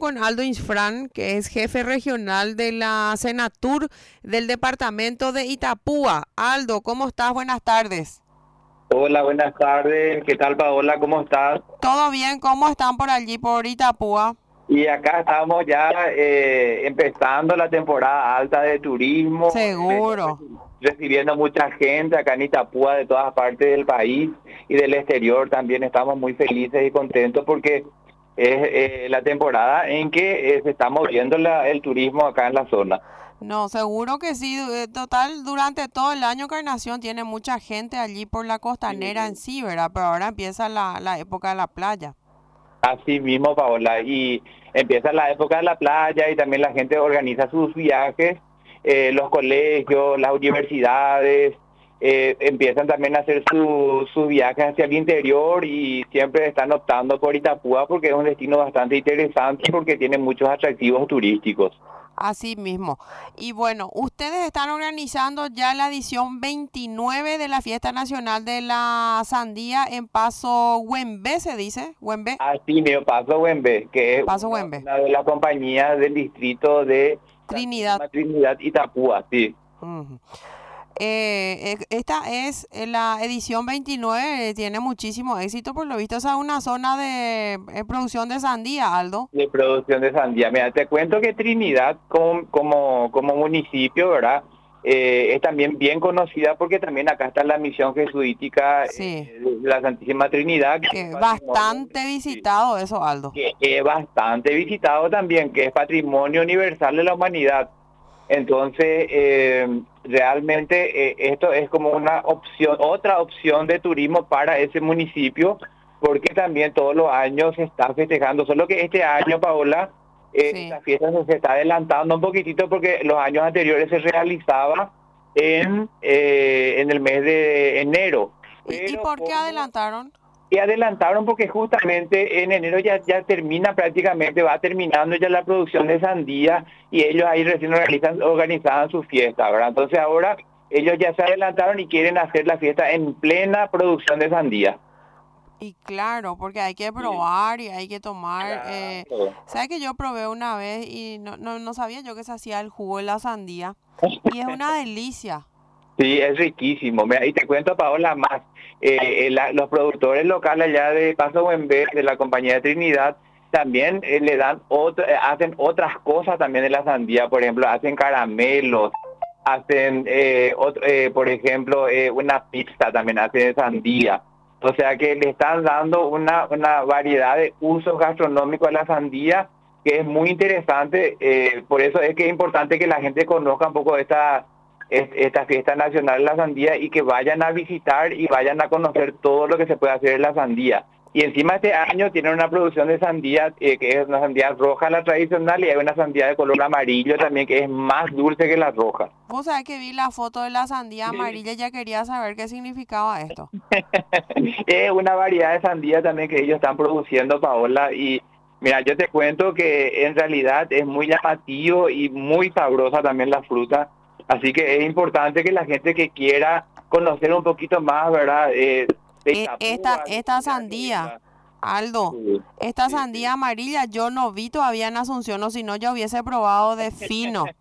con Aldo Insfrán, que es jefe regional de la Senatur del departamento de Itapúa. Aldo, ¿cómo estás? Buenas tardes. Hola, buenas tardes. ¿Qué tal, Paola? ¿Cómo estás? ¿Todo bien? ¿Cómo están por allí, por Itapúa? Y acá estamos ya empezando la temporada alta de turismo, Seguro. recibiendo mucha gente acá en Itapúa de todas partes del país y del exterior. También estamos muy felices y contentos porque es la temporada en que se está moviendo el turismo acá en la zona. No, seguro que sí. Total, durante todo el año Encarnación tiene mucha gente allí por la costanera en sí, ¿verdad? Pero ahora empieza la época de la playa. Así mismo, Paola, y empieza la época de la playa y también la gente organiza sus viajes, los colegios, las universidades, empiezan también a hacer sus viajes hacia el interior y siempre están optando por Itapúa porque es un destino bastante interesante porque tiene muchos atractivos turísticos. Así mismo. Y bueno, ustedes están organizando ya la edición 29 de la Fiesta Nacional de la Sandía en Paso Güembe, se dice, Güembe, Así me paso Güembe, que es Paso Güembe, una de las compañías del distrito de Trinidad. Santísima Trinidad Itapúa, sí. Ujú. Esta es la edición 29, tiene muchísimo éxito, por lo visto esa es una zona de producción de sandía, Aldo. De producción de sandía. Mira, te cuento que Trinidad como municipio, ¿verdad? Es también bien conocida porque también acá está la misión jesuítica Sí, de la Santísima Trinidad, que es que patrimonio, bastante sí, visitado eso, Aldo. que es bastante visitado también, que es patrimonio universal de la humanidad. Entonces, realmente esto es como una opción, otra opción de turismo para ese municipio, porque también todos los años se está festejando, solo que este año, Paola, Sí. esta fiesta se está adelantando un poquitito porque los años anteriores se realizaba en el mes de enero, ¿Y pero por qué como adelantaron? y adelantaron porque justamente en enero ya termina prácticamente, va terminando ya la producción de sandía y ellos ahí recién organizaban su fiesta, ¿verdad? Entonces ahora ellos ya se adelantaron y quieren hacer la fiesta en plena producción de sandía. Y claro, porque hay que Sí, probar y hay que tomar. claro. ¿Sabes que yo probé una vez y no sabía yo que se hacía el jugo de la sandía? Y es una delicia. Sí, es riquísimo. Mira, y te cuento, Paola, más. Los productores locales allá de Paso Güembe, de la compañía de Trinidad, también le dan hacen otras cosas también de la sandía. Por ejemplo, hacen caramelos, hacen, por ejemplo, una pizza también hacen de sandía. O sea que le están dando una variedad de usos gastronómicos a la sandía que es muy interesante. Por eso es que es importante que la gente conozca un poco esta fiesta nacional de la sandía y que vayan a visitar y vayan a conocer todo lo que se puede hacer en la sandía. Y encima este año tienen una producción de sandía que es una sandía roja, la tradicional, y hay una sandía de color amarillo también que es más dulce que la roja. Vos sabés que vi la foto de la sandía Sí. amarilla y ya quería saber qué significaba esto. Es una variedad de sandía también que ellos están produciendo, Paola, y mira, yo te cuento que en realidad es muy llamativo y muy sabrosa también la fruta, así que es importante que la gente que quiera conocer un poquito más, ¿verdad? De Itapúa, de Esta Trinidad, que sandía, venga. Aldo, Sí, esta sí, sandía sí. amarilla yo no vi todavía en Asunción, o si no, ya hubiese probado de fino.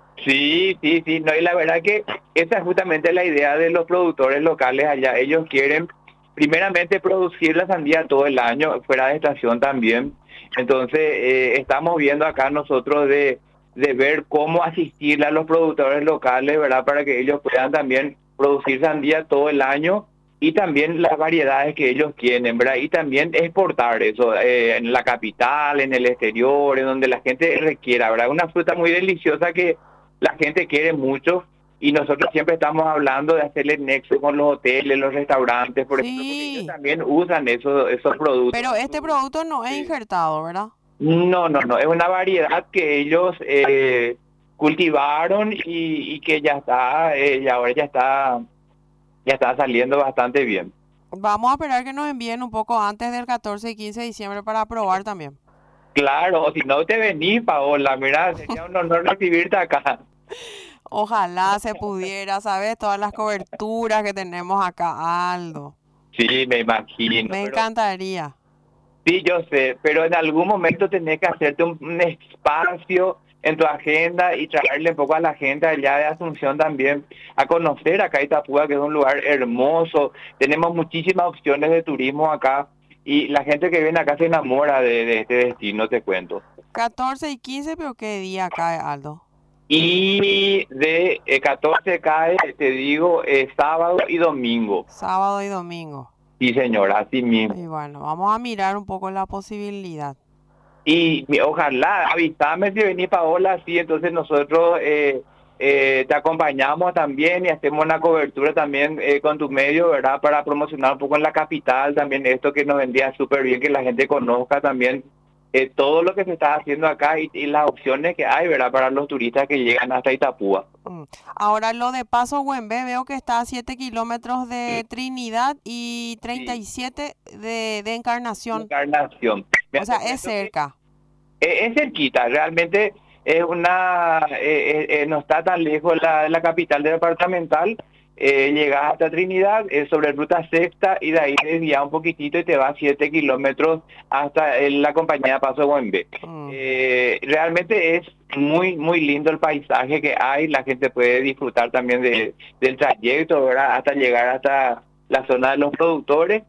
Sí, sí, sí, no, y la verdad que esa es justamente la idea de los productores locales allá. Ellos quieren primeramente producir la sandía todo el año, fuera de estación también. Entonces, estamos viendo acá nosotros de ver cómo asistirle a los productores locales, ¿verdad? Para que ellos puedan también producir sandía todo el año y también las variedades que ellos quieren, ¿verdad? Y también exportar eso en la capital, en el exterior, en donde la gente requiera, ¿verdad? Una fruta muy deliciosa que la gente quiere mucho y nosotros siempre estamos hablando de hacerle nexo con los hoteles, los restaurantes, por ejemplo, porque ellos Sí, también usan esos productos pero en este su... producto no es Sí. injertado, ¿verdad? No, no, no, es una variedad que ellos cultivaron y que ya está, y ahora ya está saliendo bastante bien. Vamos a esperar que nos envíen un poco antes del 14 y 15 de diciembre para probar también. Claro, o si no te venís, Paola, mira, sería un honor recibirte acá. Ojalá se pudiera, ¿sabes? Todas las coberturas que tenemos acá, Aldo. Sí, me imagino, Me pero encantaría. Sí, yo sé, pero en algún momento tenés que hacerte un espacio en tu agenda y traerle un poco a la gente allá de Asunción también a conocer acá Itapúa, que es un lugar hermoso. Tenemos muchísimas opciones de turismo acá y la gente que viene acá se enamora de este destino, te cuento. 14 y 15, pero ¿qué día cae, Aldo? Y de 14 cae, te digo, sábado y domingo. Sábado y domingo. Sí, señora, así mismo. Y bueno, vamos a mirar un poco la posibilidad. Y ojalá, avísame si venís, Paola, sí, entonces nosotros te acompañamos también y hacemos una cobertura también con tu medio, ¿verdad? Para promocionar un poco en la capital también esto que nos vendría súper bien, que la gente conozca también todo lo que se está haciendo acá y las opciones que hay, ¿verdad? Para los turistas que llegan hasta Itapúa. Ahora lo de Paso Güembe, veo que está a 7 kilómetros de Trinidad y Sí, 37 de Encarnación. Encarnación. O Mira, sea, te es cuento que cerca. es cerquita, realmente es no está tan lejos la capital departamental, llegas hasta Trinidad, sobre ruta sexta y de ahí desvías un poquitito y te vas 7 kilómetros hasta la compañía de Paso Güembe. Mm. Realmente es muy lindo el paisaje que hay, la gente puede disfrutar también del trayecto, ¿verdad? Hasta llegar hasta la zona de los productores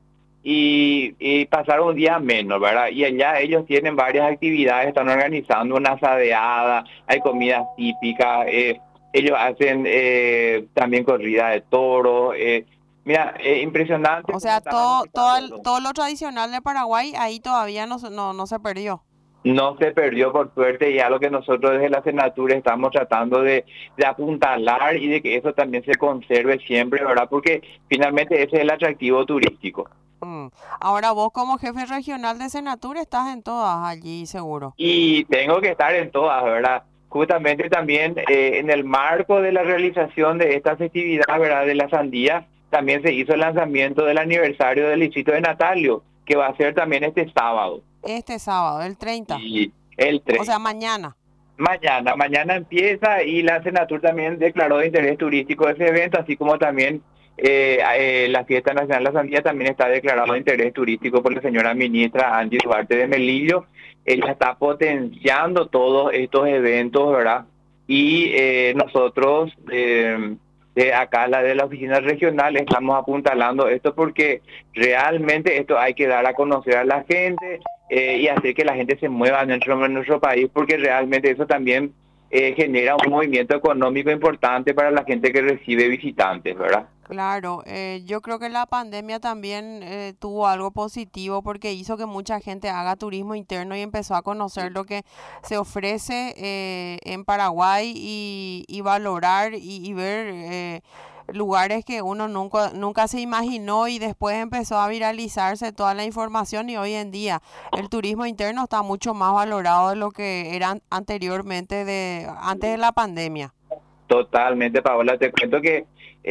y pasar un día menos, ¿verdad? Y allá ellos tienen varias actividades, están organizando una asadeada, hay comidas típicas, ellos hacen también corrida de toros, mira, impresionante O cómo sea, están organizando todo. todo lo tradicional de Paraguay ahí todavía no se perdió. No se perdió por suerte y algo que nosotros desde la Senatura estamos tratando de apuntalar y de que eso también se conserve siempre, ¿verdad? Porque finalmente ese es el atractivo turístico. Mm. Ahora vos como jefe regional de Senatur estás en todas allí, seguro. Y tengo que estar en todas, ¿verdad? Justamente también en el marco de la realización de esta festividad, ¿verdad? De la sandía, también se hizo el lanzamiento del aniversario del distrito de Natalio, que va a ser también este sábado. Este sábado, el 30. Y el O sea, 30. mañana. Mañana empieza y la Senatur también declaró de interés turístico ese evento, así como también la Fiesta Nacional de la Sandía también está declarado de interés turístico por la señora ministra Angie Duarte de Melillo. Ella está potenciando todos estos eventos, ¿verdad? Y nosotros de acá, la de la oficina regional, estamos apuntalando esto porque realmente esto hay que dar a conocer a la gente y hacer que la gente se mueva en nuestro país, porque realmente eso también genera un movimiento económico importante para la gente que recibe visitantes, ¿verdad? Claro, yo creo que la pandemia también tuvo algo positivo porque hizo que mucha gente haga turismo interno y empezó a conocer lo que se ofrece en Paraguay y valorar y ver lugares que uno nunca se imaginó y después empezó a viralizarse toda la información y hoy en día el turismo interno está mucho más valorado de lo que era anteriormente, antes de la pandemia. Totalmente, Paola, te cuento que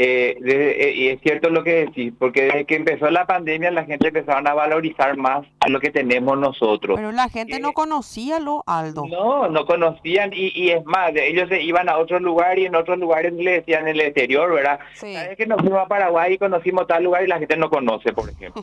y es cierto lo que decís, porque desde que empezó la pandemia la gente empezaron a valorizar más lo que tenemos nosotros. Pero la gente no conocía lo Aldo. No conocían y es más, ellos se iban a otro lugar y en otros lugares le decían en el exterior, ¿verdad? Sí. ¿Sabes que nos fuimos a Paraguay y conocimos tal lugar y la gente no conoce, por ejemplo?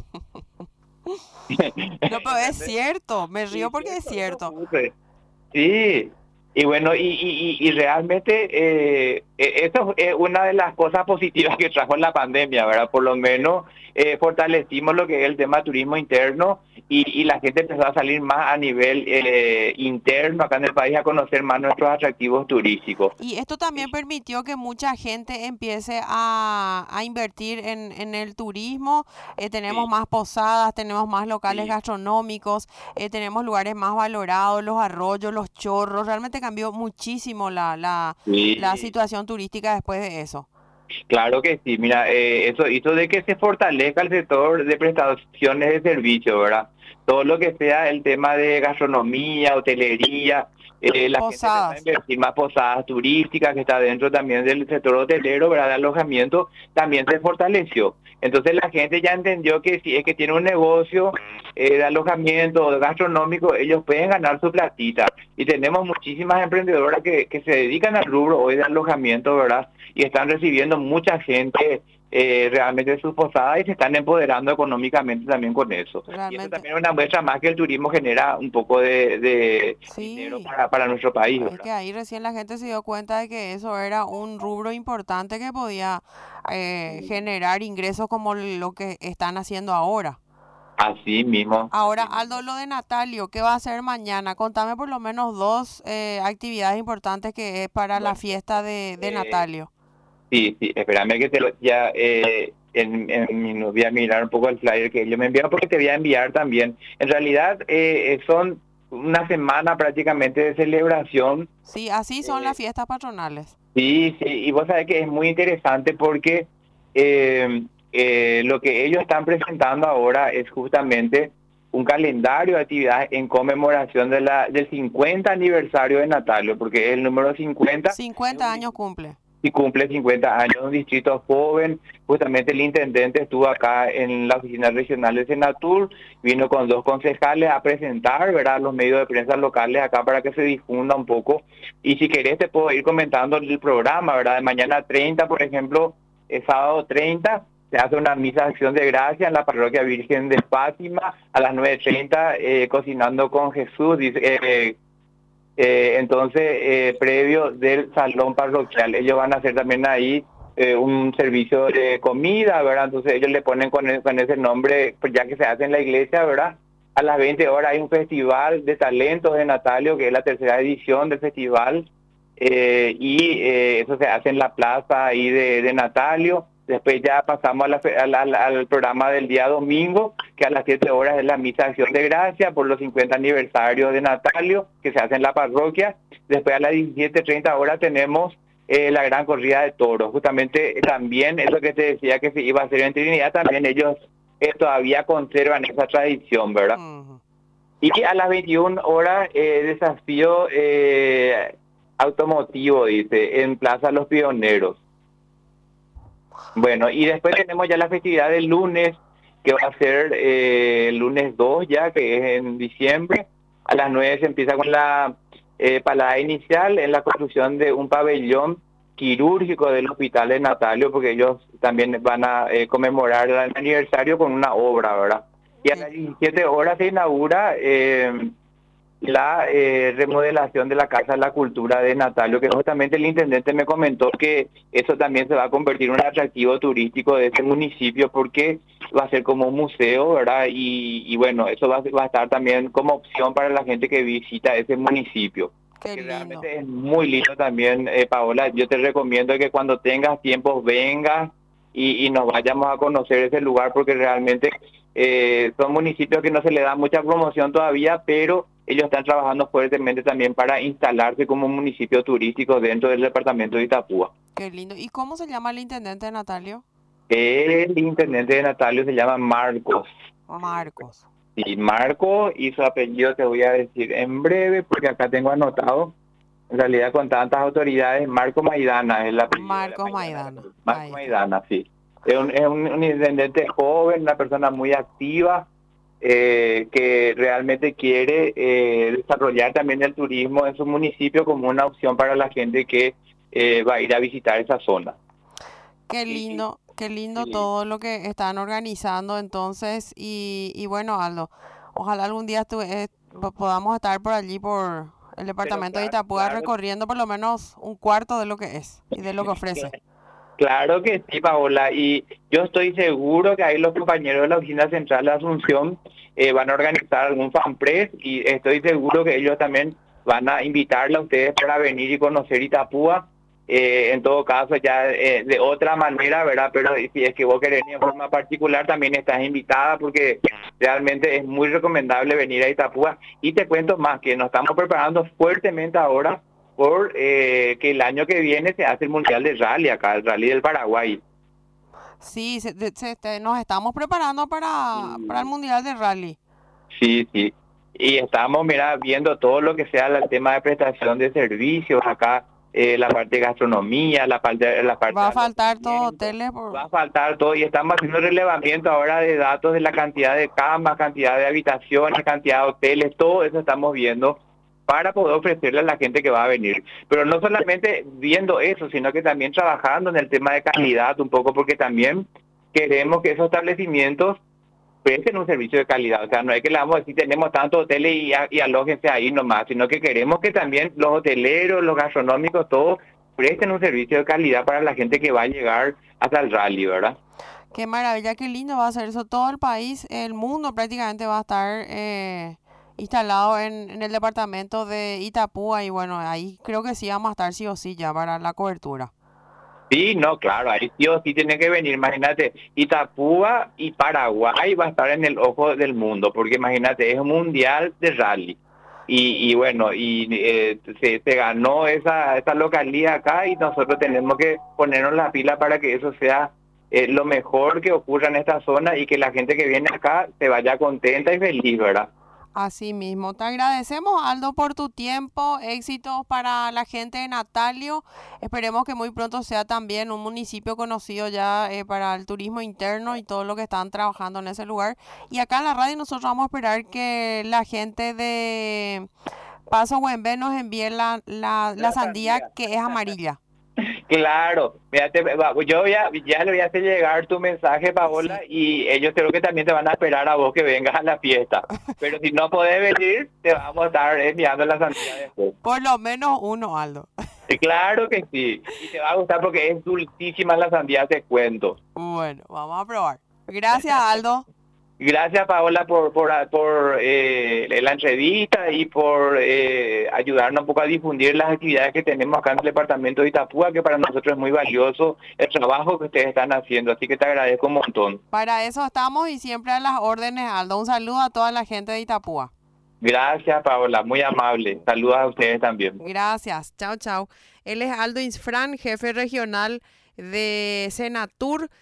No, pero es cierto, me río Sí, porque es eso cierto. ocurre. Sí, y bueno, y realmente eso es una de las cosas positivas que trajo la pandemia, ¿verdad? Por lo menos fortalecimos lo que es el tema turismo interno y la gente empezó a salir más a nivel interno acá en el país a conocer más nuestros atractivos turísticos. Y esto también permitió que mucha gente empiece a invertir en el turismo. Tenemos Sí, más posadas, tenemos más locales sí, gastronómicos, tenemos lugares más valorados, los arroyos, los chorros. Realmente cambió muchísimo la sí. situación turística después de eso. Claro que sí, mira, eso hizo de que se fortalezca el sector de prestaciones de servicio, ¿verdad? Todo lo que sea el tema de gastronomía, hotelería, la gente empezó a Posadas. invertir más posadas turísticas, que está dentro también del sector hotelero, ¿verdad? De alojamiento, también se fortaleció. Entonces la gente ya entendió que si es que tiene un negocio de alojamiento o gastronómico, ellos pueden ganar su platita. Y tenemos muchísimas emprendedoras que se dedican al rubro hoy de alojamiento, ¿verdad? Y están recibiendo mucha gente realmente sus posadas y se están empoderando económicamente también con eso. Y eso Realmente, también es una muestra más que el turismo genera un poco de dinero sí. para nuestro país, Es ¿verdad? que ahí recién la gente se dio cuenta de que eso era un rubro importante que podía generar ingresos como lo que están haciendo ahora. Así mismo, Ahora, así Aldo, mismo. lo de Natalio, ¿qué va a hacer mañana? Contame por lo menos dos actividades importantes que es para la Bueno, fiesta de eh, Natalio. sí, sí, espérame que ya voy a mirar un poco el flyer que ellos me enviaron porque te voy a enviar también. En realidad son una semana prácticamente de celebración. Sí, así son las eh, fiestas patronales. sí, sí, y vos sabés que es muy interesante porque lo que ellos están presentando ahora es justamente un calendario de actividades en conmemoración del 50 aniversario de Natalio, porque el número 50 es 50 un años cumple. y cumple 50 años, un distrito joven. Justamente el intendente estuvo acá en la oficina regional de Senatur, vino con dos concejales a presentar, ¿verdad?, los medios de prensa locales acá para que se difunda un poco. Y si querés te puedo ir comentando el programa, ¿verdad? De mañana 30, por ejemplo, el sábado 30, se hace una misa de acción de gracia en la parroquia Virgen de Fátima a las 9:30, cocinando con Jesús, dice, entonces, previo del salón parroquial, ellos van a hacer también ahí un servicio de comida, ¿verdad? Entonces ellos le ponen con ese nombre, pues ya que se hace en la iglesia, ¿verdad? A las 20 horas hay un festival de talentos de Natalio, que es la tercera edición del festival, eso se hace en la plaza ahí de Natalio. Después ya pasamos al programa del día domingo, que a las 7 horas es la misa de acción de gracia por los 50 aniversarios de Natalio, que se hace en la parroquia. Después a las 17:30 horas tenemos la gran corrida de toros. Justamente también eso que te decía que se iba a hacer en Trinidad, también ellos todavía conservan esa tradición, ¿verdad? Ujú. Y a las 21 horas, desafío automotivo, dice, en Plaza Los Pioneros. Bueno, y después tenemos ya la festividad del lunes, que va a ser el lunes 2 ya, que es en diciembre. A las 9 se empieza con la palada inicial en la construcción de un pabellón quirúrgico del Hospital de Natalio, porque ellos también van a conmemorar el aniversario con una obra, ¿verdad? Y a Qué las lindo. 17 horas se inaugura la remodelación de la Casa de la Cultura de Natalio, que justamente el intendente me comentó que eso también se va a convertir en un atractivo turístico de este municipio porque va a ser como un museo, ¿verdad? Y bueno, eso va a estar también como opción para la gente que visita ese municipio. Qué Que lindo. realmente es muy lindo también, Paola. Yo te recomiendo que cuando tengas tiempo vengas y nos vayamos a conocer ese lugar porque realmente son municipios que no se le da mucha promoción todavía, pero ellos están trabajando fuertemente también para instalarse como municipio turístico dentro del departamento de Itapúa. Qué lindo. ¿Y cómo se llama el intendente de Natalio? El intendente de Natalio se llama Marcos. Marcos. Y Marco y su apellido te voy a decir en breve porque acá tengo anotado. En realidad con tantas autoridades, Marco Maidana es el apellido de la Marcos mañana. Maidana. Marco Ahí está. Maidana, sí. Es un intendente joven, una persona muy activa, que realmente quiere desarrollar también el turismo en su municipio como una opción para la gente que va a ir a visitar esa zona. Y, Qué lindo y- todo lo que están organizando entonces. Y bueno, Aldo, ojalá algún día podamos estar por allí, por el pero departamento de claro, Itapúa, claro, recorriendo por lo menos un cuarto de lo que es y de lo que ofrece. claro que sí, Paola, y yo estoy seguro que ahí los compañeros de la Oficina Central de Asunción van a organizar algún fanpress y estoy seguro que ellos también van a invitarle a ustedes para venir y conocer Itapúa. En todo caso, ya de otra manera, ¿verdad? Pero si es que vos querés en forma particular, también estás invitada porque realmente es muy recomendable venir a Itapúa. Y te cuento más, que nos estamos preparando fuertemente ahora por que el año que viene se hace el Mundial de Rally acá, el Rally del Paraguay. Sí, nos estamos preparando para el Y Mundial de Rally. sí, sí. Y estamos, mira, viendo todo lo que sea el tema de prestación de servicios acá, la parte de gastronomía, la parte Va de a faltar todo alojamiento. hoteles Va a faltar todo y estamos haciendo relevamiento ahora de datos de la cantidad de camas, cantidad de habitaciones, cantidad de hoteles, todo eso estamos viendo para poder ofrecerle a la gente que va a venir. Pero no solamente viendo eso, sino que también trabajando en el tema de calidad un poco, porque también queremos que esos establecimientos presten un servicio de calidad. O sea, no es que le vamos a decir tenemos tantos hoteles y alójense ahí nomás, sino que queremos que también los hoteleros, los gastronómicos, todos presten un servicio de calidad para la gente que va a llegar hasta el rally, ¿verdad? Qué maravilla, qué lindo va a ser eso. Todo el país, el mundo prácticamente va a estar instalado en el departamento de Itapúa y bueno, ahí creo que sí vamos a estar sí o sí ya para la cobertura. Sí, no, claro, ahí sí o sí tiene que venir. Imagínate, Itapúa y Paraguay va a estar en el ojo del mundo, porque imagínate, es un mundial de rally. Y bueno, se ganó esa localidad acá y nosotros tenemos que ponernos la pila para que eso sea lo mejor que ocurra en esta zona y que la gente que viene acá se vaya contenta y feliz, ¿verdad? Así mismo, te agradecemos Aldo por tu tiempo, éxitos para la gente de Natalio, esperemos que muy pronto sea también un municipio conocido ya para el turismo interno y todo lo que están trabajando en ese lugar. Y acá en la radio nosotros vamos a esperar que la gente de Paso Güembe nos envíe la La sandía sandía. que es amarilla. Claro, mira, ya le voy a hacer llegar tu mensaje, Paola, Sí, y ellos creo que también te van a esperar a vos que vengas a la fiesta. Pero si no podés venir, te vamos a estar enviando la sandía después. por lo menos uno, Aldo. Claro que sí, y te va a gustar porque es dulcísima la sandía, te cuento. Bueno, vamos a probar. Gracias, Aldo. Gracias, Paola, por la entrevista y por ayudarnos un poco a difundir las actividades que tenemos acá en el departamento de Itapúa, que para nosotros es muy valioso el trabajo que ustedes están haciendo. Así que te agradezco un montón. Para eso estamos y siempre a las órdenes, Aldo. Un saludo a toda la gente de Itapúa. Gracias, Paola, muy amable. Saludos a ustedes también. Gracias. Chao, chao. Él es Aldo Insfran, jefe regional de Senatur.